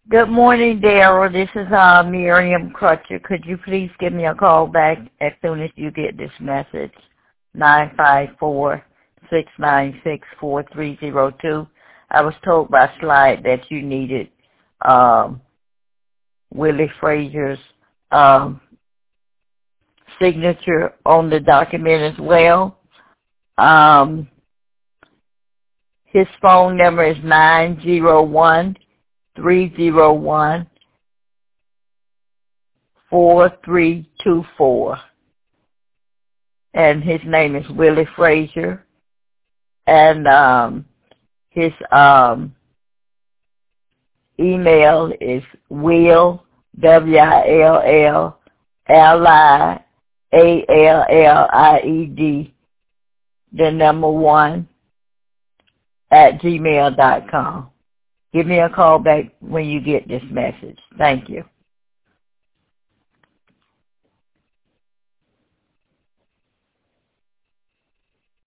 Good morning, Daryl. This is Miriam Crutcher. Could you please give me a call back as soon as you get this message? 954-696-4302. I was told by Slide that you needed Willie Frazier's signature on the document as well. His phone number is 901-301-4324. And his name is Willie Frazier. And his email is Will, W-I-L-L, L-I-A-L-L-I-E-D, the number 1, at gmail.com. Give me a call back when you get this message. Thank you.